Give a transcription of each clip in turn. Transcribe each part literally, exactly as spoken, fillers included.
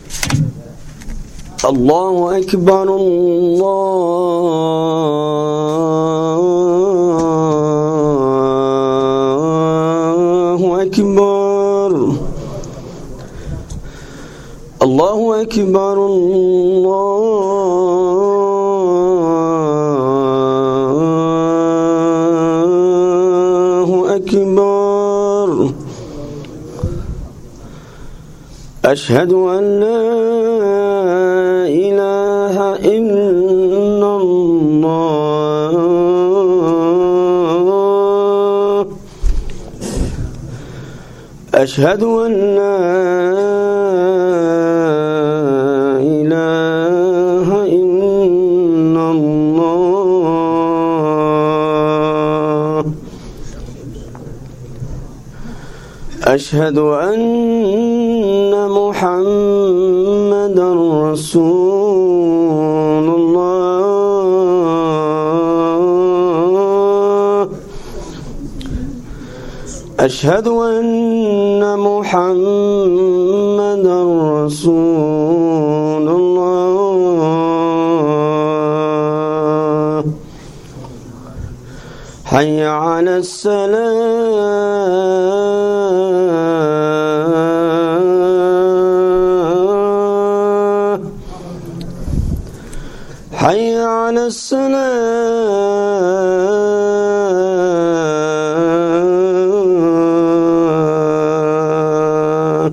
الله أكبر الله أكبر الله أكبر الله أكبر أشهد أن لا إله إلا الله أشهد أن لا إله إلا الله أشهد أن محمدا رسول الله أشهد أن محمدا رسول الله حي على الصلاة حي على الصلاة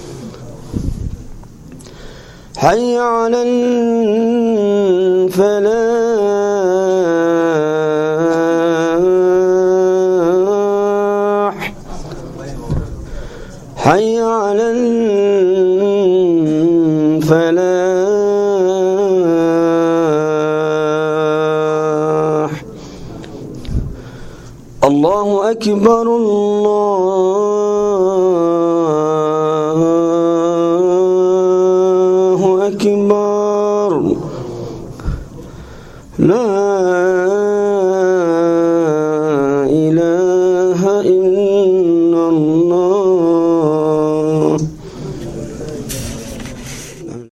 حي على الفلاح حي على الفلاح الله أكبر الله